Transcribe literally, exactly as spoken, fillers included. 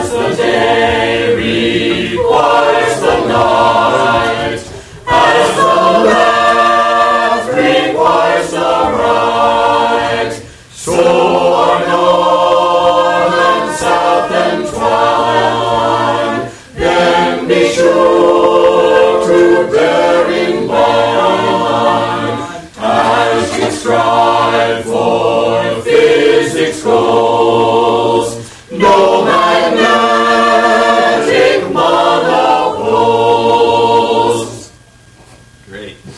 as the day requires the night, as the left requires the right, so are north and south entwined. Then be sure to bear in mind, as we strive for physics goal.